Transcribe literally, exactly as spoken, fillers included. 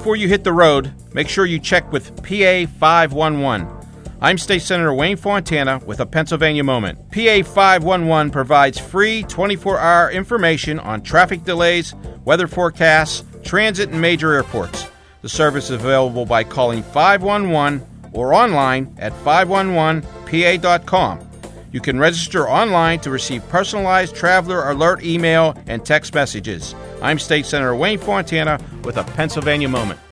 before you hit the road, make sure you check with P A five one one. I'm State Senator Wayne Fontana with a Pennsylvania Moment. P A five one one provides free twenty-four hour information on traffic delays, weather forecasts, transit, and major airports. The service is available by calling five one one or online at five one one P A dot com. You can register online to receive personalized traveler alert email and text messages. I'm State Senator Wayne Fontana with a Pennsylvania Moment.